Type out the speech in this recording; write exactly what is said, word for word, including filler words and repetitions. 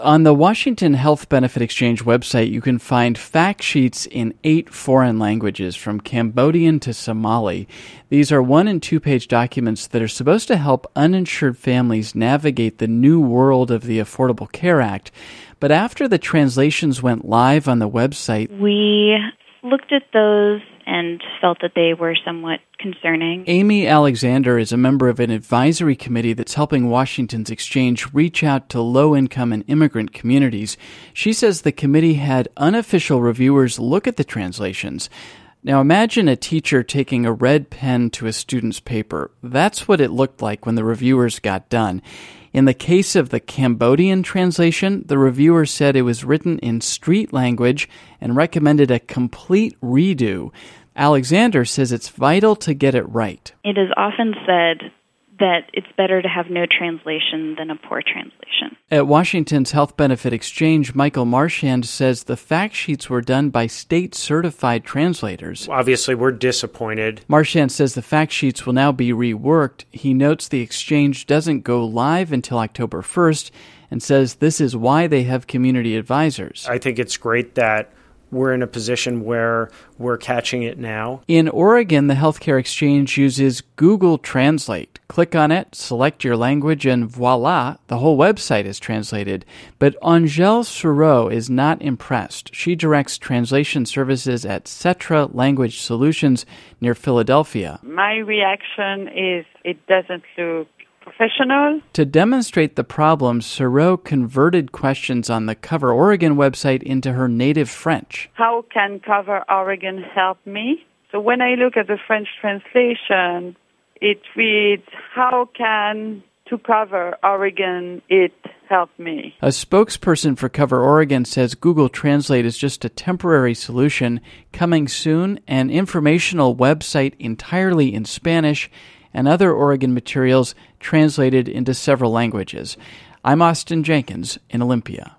On the Washington Health Benefit Exchange website, you can find fact sheets in eight foreign languages, from Cambodian to Somali. These are one- and two-page documents that are supposed to help uninsured families navigate the new world of the Affordable Care Act. But after the translations went live on the website, we looked at those and felt that they were somewhat concerning. Amy Alexander is a member of an advisory committee that's helping Washington's exchange reach out to low-income and immigrant communities. She says the committee had unofficial reviewers look at the translations. Now imagine a teacher taking a red pen to a student's paper. That's what it looked like when the reviewers got done. In the case of the Cambodian translation, the reviewer said it was written in street language and recommended a complete redo. Alexander says it's vital to get it right. It is often said that it's better to have no translation than a poor translation. At Washington's Health Benefit Exchange, Michael Marchand says the fact sheets were done by state-certified translators. Obviously, we're disappointed. Marchand says the fact sheets will now be reworked. He notes the exchange doesn't go live until October first and says this is why they have community advisors. I think it's great that we're in a position where we're catching it now. In Oregon, the Healthcare Exchange uses Google Translate. Click on it, select your language, and voila, the whole website is translated. But Angèle Sureau is not impressed. She directs translation services at Cetra Language Solutions near Philadelphia. My reaction is it doesn't look professional. To demonstrate the problem, Sureau converted questions on the Cover Oregon website into her native French. How can Cover Oregon help me? So when I look at the French translation, it reads, how can to Cover Oregon it help me? A spokesperson for Cover Oregon says Google Translate is just a temporary solution. Coming soon, an informational website entirely in Spanish and other Oregon materials translated into several languages. I'm Austin Jenkins in Olympia.